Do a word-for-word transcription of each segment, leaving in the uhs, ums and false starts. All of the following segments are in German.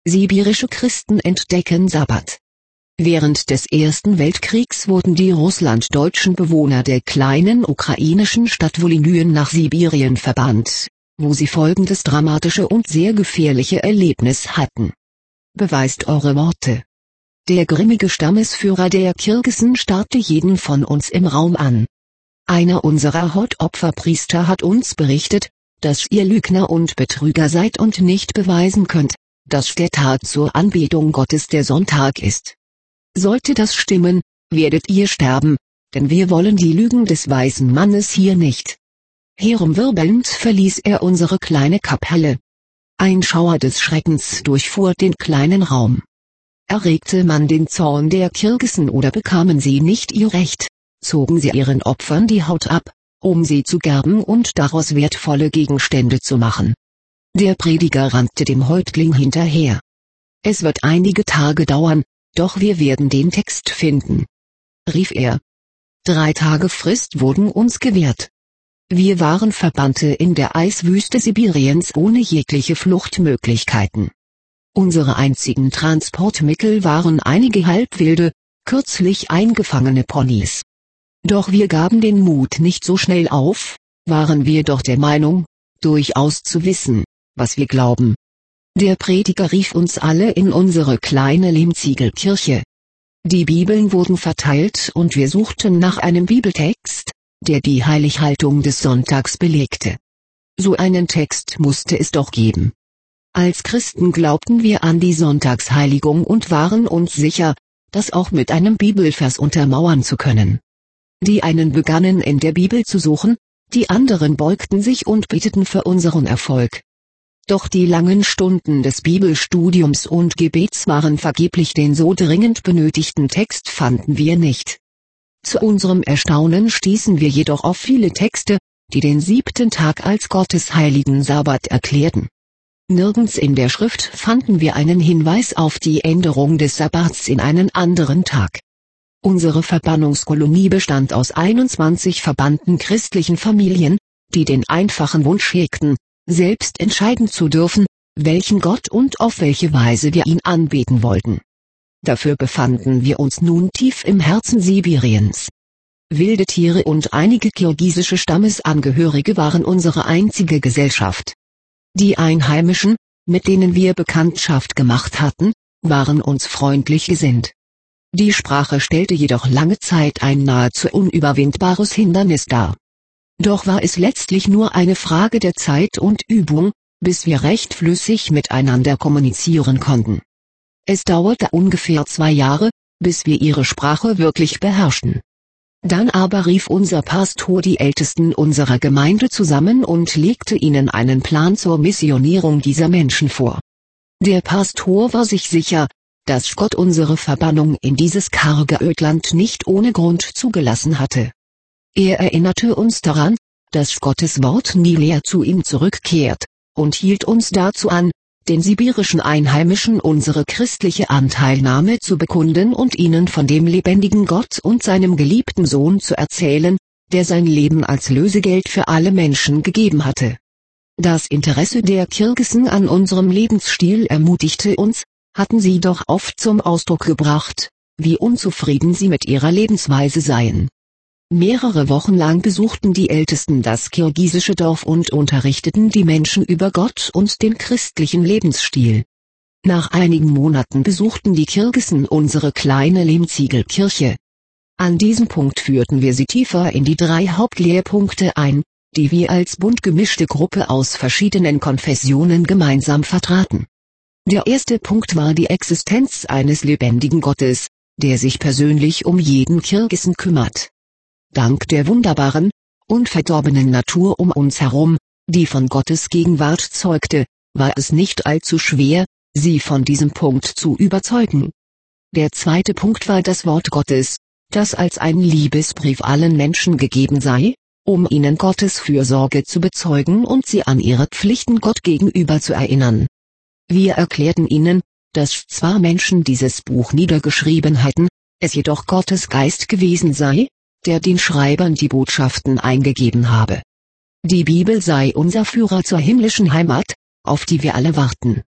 Sibirische Christen entdecken Sabbat. Während des Ersten Weltkriegs wurden die russlanddeutschen Bewohner der kleinen ukrainischen Stadt Volynien nach Sibirien verbannt, wo sie folgendes dramatische und sehr gefährliche Erlebnis hatten. Beweist eure Worte. Der grimmige Stammesführer der Kirgisen starrte jeden von uns im Raum an. Einer unserer Hautopferpriester hat uns berichtet, dass ihr Lügner und Betrüger seid und nicht beweisen könnt, dass der Tag zur Anbetung Gottes der Sonntag ist. Sollte das stimmen, werdet ihr sterben, denn wir wollen die Lügen des weisen Mannes hier nicht. Herumwirbelnd verließ er unsere kleine Kapelle. Ein Schauer des Schreckens durchfuhr den kleinen Raum. Erregte man den Zorn der Kirgisen oder bekamen sie nicht ihr Recht, zogen sie ihren Opfern die Haut ab, um sie zu gerben und daraus wertvolle Gegenstände zu machen. Der Prediger rannte dem Häuptling hinterher. Es wird einige Tage dauern, doch wir werden den Text finden, rief er. Drei Tage Frist wurden uns gewährt. Wir waren Verbannte in der Eiswüste Sibiriens ohne jegliche Fluchtmöglichkeiten. Unsere einzigen Transportmittel waren einige halbwilde, kürzlich eingefangene Ponys. Doch wir gaben den Mut nicht so schnell auf, waren wir doch der Meinung, durchaus zu wissen, was wir glauben. Der Prediger rief uns alle in unsere kleine Lehmziegelkirche. Die Bibeln wurden verteilt und wir suchten nach einem Bibeltext, der die Heilighaltung des Sonntags belegte. So einen Text musste es doch geben. Als Christen glaubten wir an die Sonntagsheiligung und waren uns sicher, das auch mit einem Bibelvers untermauern zu können. Die einen begannen in der Bibel zu suchen, die anderen beugten sich und beteten für unseren Erfolg. Doch die langen Stunden des Bibelstudiums und Gebets waren vergeblich, den so dringend benötigten Text fanden wir nicht. Zu unserem Erstaunen stießen wir jedoch auf viele Texte, die den siebten Tag als Gottes heiligen Sabbat erklärten. Nirgends in der Schrift fanden wir einen Hinweis auf die Änderung des Sabbats in einen anderen Tag. Unsere Verbannungskolonie bestand aus einundzwanzig verbannten christlichen Familien, die den einfachen Wunsch hegten, selbst entscheiden zu dürfen, welchen Gott und auf welche Weise wir ihn anbeten wollten. Dafür befanden wir uns nun tief im Herzen Sibiriens. Wilde Tiere und einige kirgisische Stammesangehörige waren unsere einzige Gesellschaft. Die Einheimischen, mit denen wir Bekanntschaft gemacht hatten, waren uns freundlich gesinnt. Die Sprache stellte jedoch lange Zeit ein nahezu unüberwindbares Hindernis dar. Doch war es letztlich nur eine Frage der Zeit und Übung, bis wir recht flüssig miteinander kommunizieren konnten. Es dauerte ungefähr zwei Jahre, bis wir ihre Sprache wirklich beherrschten. Dann aber rief unser Pastor die Ältesten unserer Gemeinde zusammen und legte ihnen einen Plan zur Missionierung dieser Menschen vor. Der Pastor war sich sicher, dass Gott unsere Verbannung in dieses karge Ödland nicht ohne Grund zugelassen hatte. Er erinnerte uns daran, dass Gottes Wort nie leer zu ihm zurückkehrt, und hielt uns dazu an, den sibirischen Einheimischen unsere christliche Anteilnahme zu bekunden und ihnen von dem lebendigen Gott und seinem geliebten Sohn zu erzählen, der sein Leben als Lösegeld für alle Menschen gegeben hatte. Das Interesse der Kirgisen an unserem Lebensstil ermutigte uns, hatten sie doch oft zum Ausdruck gebracht, wie unzufrieden sie mit ihrer Lebensweise seien. Mehrere Wochen lang besuchten die Ältesten das kirgisische Dorf und unterrichteten die Menschen über Gott und den christlichen Lebensstil. Nach einigen Monaten besuchten die Kirgisen unsere kleine Lehmziegelkirche. An diesem Punkt führten wir sie tiefer in die drei Hauptlehrpunkte ein, die wir als bunt gemischte Gruppe aus verschiedenen Konfessionen gemeinsam vertraten. Der erste Punkt war die Existenz eines lebendigen Gottes, der sich persönlich um jeden Kirgisen kümmert. Dank der wunderbaren, unverdorbenen Natur um uns herum, die von Gottes Gegenwart zeugte, war es nicht allzu schwer, sie von diesem Punkt zu überzeugen. Der zweite Punkt war das Wort Gottes, das als ein Liebesbrief allen Menschen gegeben sei, um ihnen Gottes Fürsorge zu bezeugen und sie an ihre Pflichten Gott gegenüber zu erinnern. Wir erklärten ihnen, dass zwar Menschen dieses Buch niedergeschrieben hatten, es jedoch Gottes Geist gewesen sei, der den Schreibern die Botschaften eingegeben habe. Die Bibel sei unser Führer zur himmlischen Heimat, auf die wir alle warten.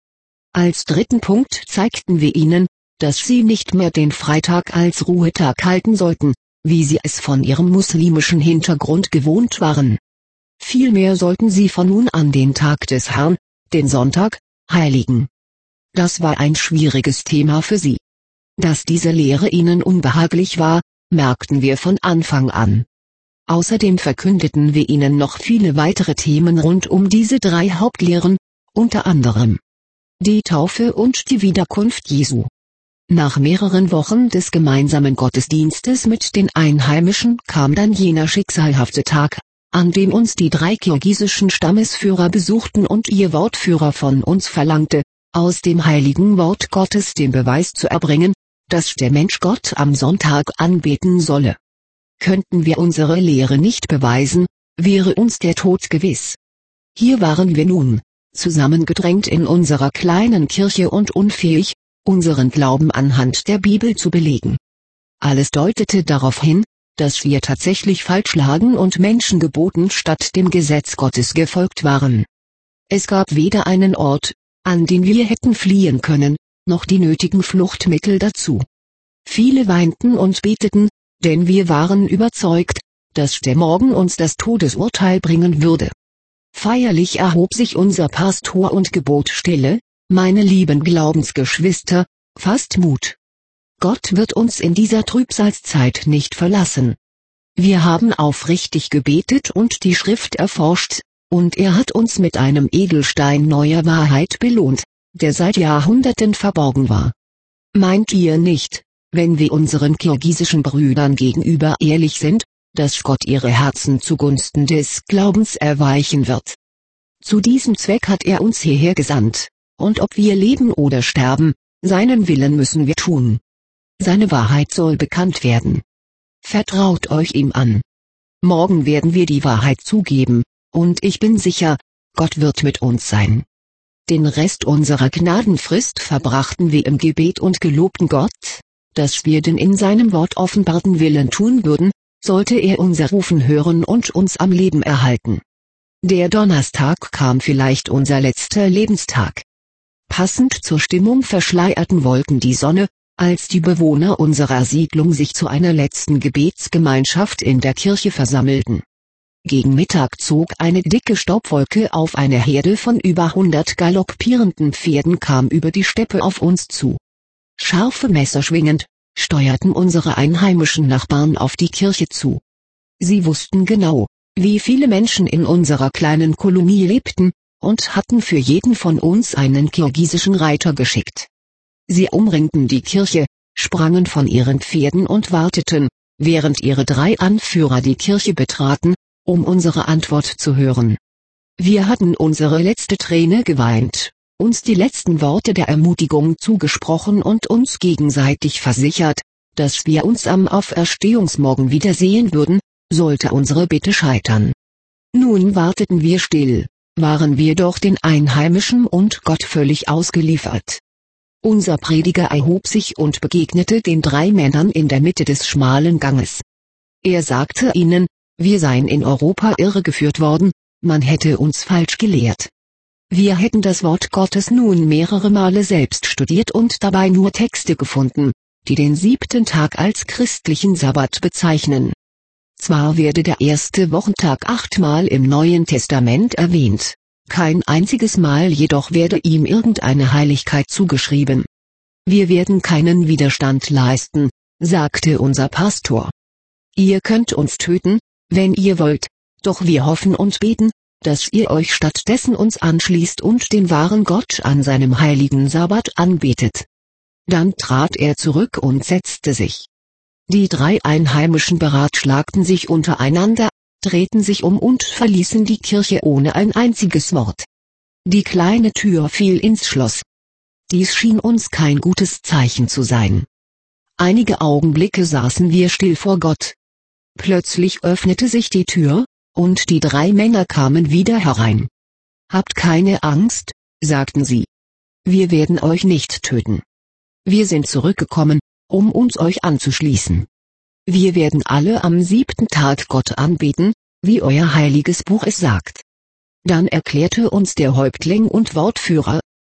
Als dritten Punkt zeigten wir ihnen, dass sie nicht mehr den Freitag als Ruhetag halten sollten, wie sie es von ihrem muslimischen Hintergrund gewohnt waren. Vielmehr sollten sie von nun an den Tag des Herrn, den Sonntag, heiligen. Das war ein schwieriges Thema für sie. Dass diese Lehre ihnen unbehaglich war, merkten wir von Anfang an. Außerdem verkündeten wir ihnen noch viele weitere Themen rund um diese drei Hauptlehren, unter anderem die Taufe und die Wiederkunft Jesu. Nach mehreren Wochen des gemeinsamen Gottesdienstes mit den Einheimischen kam dann jener schicksalhafte Tag, an dem uns die drei kirgisischen Stammesführer besuchten und ihr Wortführer von uns verlangte, aus dem heiligen Wort Gottes den Beweis zu erbringen, dass der Mensch Gott am Sonntag anbeten solle. Könnten wir unsere Lehre nicht beweisen, wäre uns der Tod gewiss. Hier waren wir nun, zusammengedrängt in unserer kleinen Kirche und unfähig, unseren Glauben anhand der Bibel zu belegen. Alles deutete darauf hin, dass wir tatsächlich falsch lagen und Menschengeboten statt dem Gesetz Gottes gefolgt waren. Es gab weder einen Ort, an den wir hätten fliehen können, noch die nötigen Fluchtmittel dazu. Viele weinten und beteten, denn wir waren überzeugt, dass der Morgen uns das Todesurteil bringen würde. Feierlich erhob sich unser Pastor und gebot Stille, meine lieben Glaubensgeschwister, fasst Mut. Gott wird uns in dieser Trübsalzeit nicht verlassen. Wir haben aufrichtig gebetet und die Schrift erforscht, und er hat uns mit einem Edelstein neuer Wahrheit belohnt, der seit Jahrhunderten verborgen war. Meint ihr nicht, wenn wir unseren kirgisischen Brüdern gegenüber ehrlich sind, dass Gott ihre Herzen zugunsten des Glaubens erweichen wird? Zu diesem Zweck hat er uns hierher gesandt, und ob wir leben oder sterben, seinen Willen müssen wir tun. Seine Wahrheit soll bekannt werden. Vertraut euch ihm an. Morgen werden wir die Wahrheit zugeben, und ich bin sicher, Gott wird mit uns sein. Den Rest unserer Gnadenfrist verbrachten wir im Gebet und gelobten Gott, dass wir den in seinem Wort offenbarten Willen tun würden, sollte er unser Rufen hören und uns am Leben erhalten. Der Donnerstag kam vielleicht unser letzter Lebenstag. Passend zur Stimmung verschleierten Wolken die Sonne, als die Bewohner unserer Siedlung sich zu einer letzten Gebetsgemeinschaft in der Kirche versammelten. Gegen Mittag zog eine dicke Staubwolke auf, eine Herde von über hundert galoppierenden Pferden kam über die Steppe auf uns zu. Scharfe Messer schwingend, steuerten unsere einheimischen Nachbarn auf die Kirche zu. Sie wussten genau, wie viele Menschen in unserer kleinen Kolonie lebten, und hatten für jeden von uns einen kirgisischen Reiter geschickt. Sie umringten die Kirche, sprangen von ihren Pferden und warteten, während ihre drei Anführer die Kirche betraten, um unsere Antwort zu hören. Wir hatten unsere letzte Träne geweint, uns die letzten Worte der Ermutigung zugesprochen und uns gegenseitig versichert, dass wir uns am Auferstehungsmorgen wiedersehen würden, sollte unsere Bitte scheitern. Nun warteten wir still, waren wir doch den Einheimischen und Gott völlig ausgeliefert. Unser Prediger erhob sich und begegnete den drei Männern in der Mitte des schmalen Ganges. Er sagte ihnen, wir seien in Europa irregeführt worden, man hätte uns falsch gelehrt. Wir hätten das Wort Gottes nun mehrere Male selbst studiert und dabei nur Texte gefunden, die den siebten Tag als christlichen Sabbat bezeichnen. Zwar werde der erste Wochentag achtmal im Neuen Testament erwähnt, kein einziges Mal jedoch werde ihm irgendeine Heiligkeit zugeschrieben. Wir werden keinen Widerstand leisten, sagte unser Pastor. Ihr könnt uns töten, wenn ihr wollt, doch wir hoffen und beten, dass ihr euch stattdessen uns anschließt und den wahren Gott an seinem heiligen Sabbat anbetet. Dann trat er zurück und setzte sich. Die drei Einheimischen beratschlagten sich untereinander, drehten sich um und verließen die Kirche ohne ein einziges Wort. Die kleine Tür fiel ins Schloss. Dies schien uns kein gutes Zeichen zu sein. Einige Augenblicke saßen wir still vor Gott. Plötzlich öffnete sich die Tür, und die drei Männer kamen wieder herein. Habt keine Angst, sagten sie. Wir werden euch nicht töten. Wir sind zurückgekommen, um uns euch anzuschließen. Wir werden alle am siebten Tag Gott anbeten, wie euer heiliges Buch es sagt. Dann erklärte uns der Häuptling und Wortführer,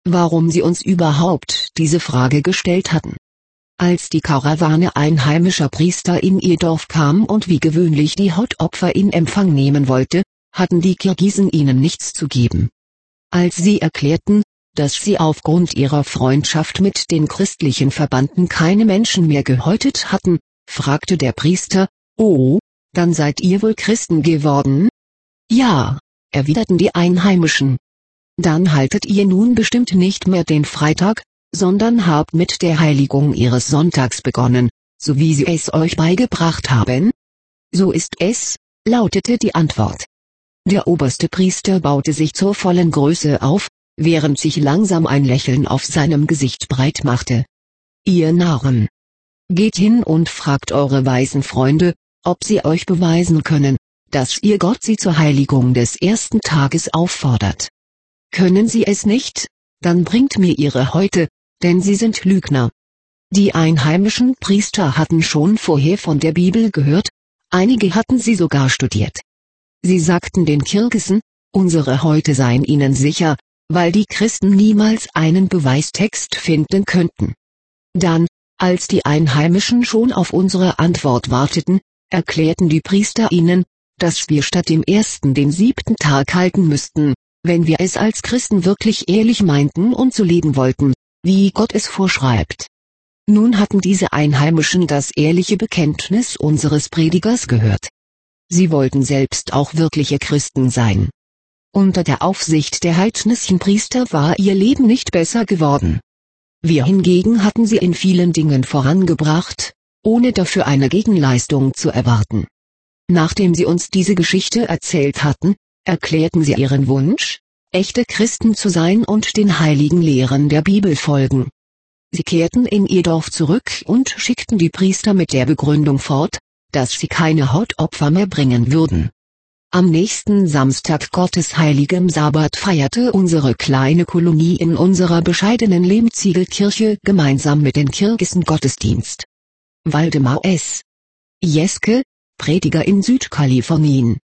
warum sie uns überhaupt diese Frage gestellt hatten. Als die Karawane einheimischer Priester in ihr Dorf kam und wie gewöhnlich die Hautopfer in Empfang nehmen wollte, hatten die Kirgisen ihnen nichts zu geben. Als sie erklärten, dass sie aufgrund ihrer Freundschaft mit den christlichen Verbanden keine Menschen mehr gehäutet hatten, fragte der Priester: »Oh, dann seid ihr wohl Christen geworden?« »Ja«, erwiderten die Einheimischen. »Dann haltet ihr nun bestimmt nicht mehr den Freitag, sondern habt mit der Heiligung ihres Sonntags begonnen, so wie sie es euch beigebracht haben?« »So ist es«, lautete die Antwort. Der oberste Priester baute sich zur vollen Größe auf, während sich langsam ein Lächeln auf seinem Gesicht breit machte. »Ihr Narren! Geht hin und fragt eure weisen Freunde, ob sie euch beweisen können, dass ihr Gott sie zur Heiligung des ersten Tages auffordert. Können sie es nicht, dann bringt mir ihre Häute, denn sie sind Lügner.« Die einheimischen Priester hatten schon vorher von der Bibel gehört, einige hatten sie sogar studiert. Sie sagten den Kirgisen, unsere Häute seien ihnen sicher, weil die Christen niemals einen Beweistext finden könnten. Dann, als die Einheimischen schon auf unsere Antwort warteten, erklärten die Priester ihnen, dass wir statt dem ersten den siebten Tag halten müssten, wenn wir es als Christen wirklich ehrlich meinten und so leben wollten, wie Gott es vorschreibt. Nun hatten diese Einheimischen das ehrliche Bekenntnis unseres Predigers gehört. Sie wollten selbst auch wirkliche Christen sein. Unter der Aufsicht der heidnischen Priester war ihr Leben nicht besser geworden. Wir hingegen hatten sie in vielen Dingen vorangebracht, ohne dafür eine Gegenleistung zu erwarten. Nachdem sie uns diese Geschichte erzählt hatten, erklärten sie ihren Wunsch, echte Christen zu sein und den heiligen Lehren der Bibel folgen. Sie kehrten in ihr Dorf zurück und schickten die Priester mit der Begründung fort, dass sie keine Hautopfer mehr bringen würden. Am nächsten Samstag Gottes heiligem Sabbat feierte unsere kleine Kolonie in unserer bescheidenen Lehmziegelkirche gemeinsam mit den Kirgisen Gottesdienst. Waldemar S. Jeske, Prediger in Südkalifornien.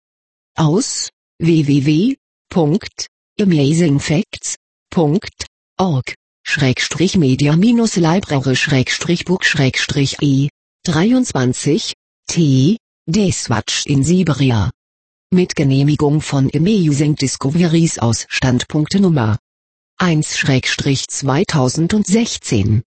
Aus w w w punkt amazingfacts punkt org Schrägstrich Media Minus Library Schrägstrich Book Schrägstrich E dreiundzwanzig T Deswatch in Siberia. Mit Genehmigung von Amazing Discoveries aus Standpunkt Nummer eins Schrägstrich zweitausendsechzehn.